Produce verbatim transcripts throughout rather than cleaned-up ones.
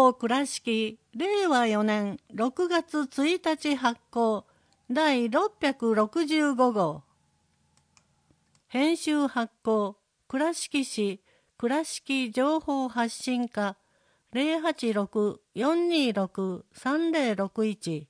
報倉敷れいわよねんろくがつついたち発行だいろっぴゃくろくじゅうごごう。編集発行倉敷市倉敷情報発信課 ゼロはちろく よんにーろく さんぜろろくいち。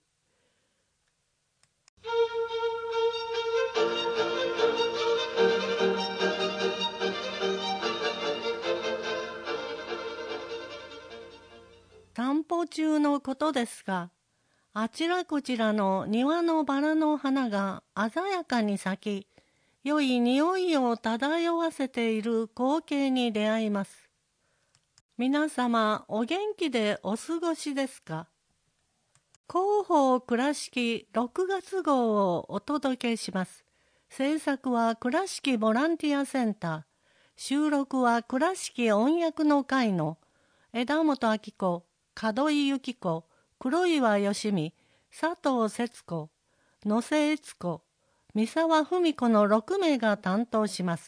散歩中のことですが、あちらこちらの庭のバラの花が鮮やかに咲き、良い匂いを漂わせている光景に出会います。皆様お元気でお過ごしですか？広報倉敷ろくがつごうをお届けします。制作は倉敷ボランティアセンター。収録は倉敷音楽の会の枝本明子、門井由紀子、黒岩よしみ、佐藤節子、野瀬悦子、三沢文子のろくめいが担当します。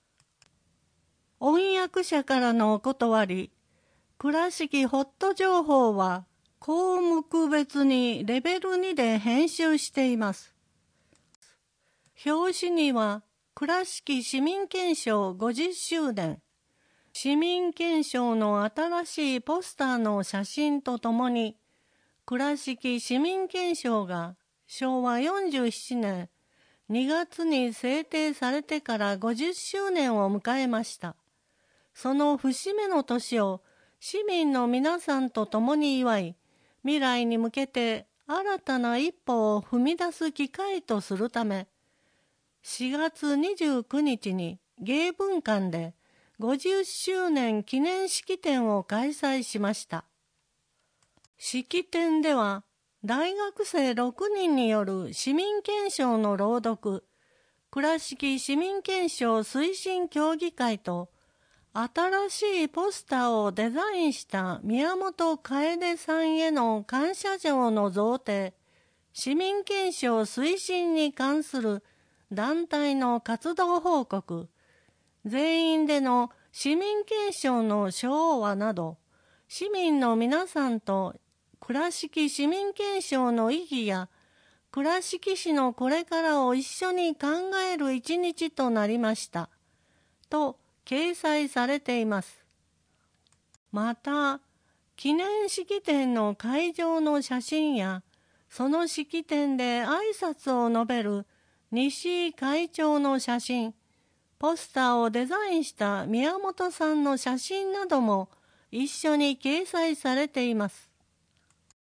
音訳者からのお断り、倉敷ホット情報は項目別にレベルにで編集しています。表紙には倉敷市民憲章ごじゅっしゅうねん、市民憲章の新しいポスターの写真とともに、倉敷市民憲章がしょうわよんじゅうななねんにがつに制定されてからごじゅっしゅうねんを迎えました。その節目の年を市民の皆さんと共に祝い、未来に向けて新たな一歩を踏み出す機会とするため、しがつにじゅうくにちに芸文館でごじゅっしゅうねん記念式典を開催しました。式典では大学生ろくにんによる市民憲章の朗読、倉敷市民憲章推進協議会と新しいポスターをデザインした宮本楓さんへの感謝状の贈呈、市民憲章推進に関する団体の活動報告、全員での市民憲章の唱和など、市民の皆さんと倉敷市民憲章の意義や倉敷市のこれからを一緒に考える一日となりましたと掲載されています。また、記念式典の会場の写真やその式典で挨拶を述べる西井会長の写真、ポスターをデザインした宮本さんの写真なども一緒に掲載されています。